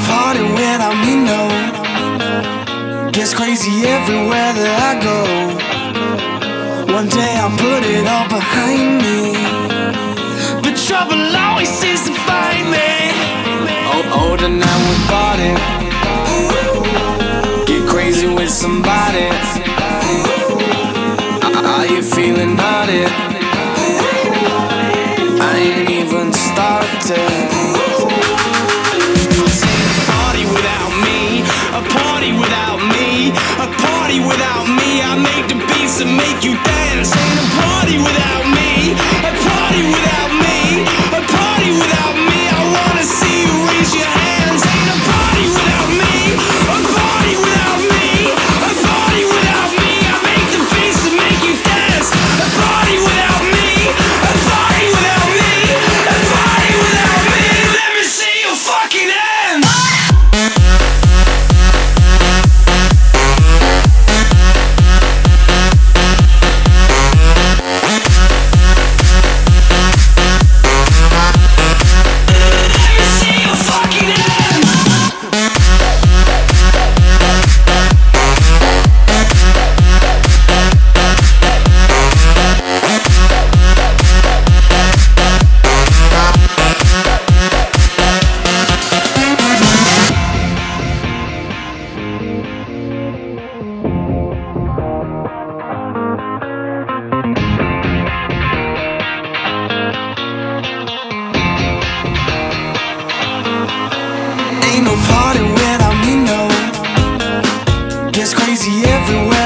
party without me, no. Gets crazy everywhere that I go. One day I'll put it all behind me, but trouble always seems to find me. Oh, tonight we party. Get crazy with somebody. Are you feeling naughty? I ain't even started. Party without me, a party without me, a party without me. I make the beats that make you dance. Ain't a party without me, a party without me, a party without me. I wanna see you raise your hands. Ain't a party without me, a party without me, a party without me. I make the beats that make you dance. A party without me, a party without me, a party without me. Let me see your fucking hands. Ain't no party without me, no. Gets crazy everywhere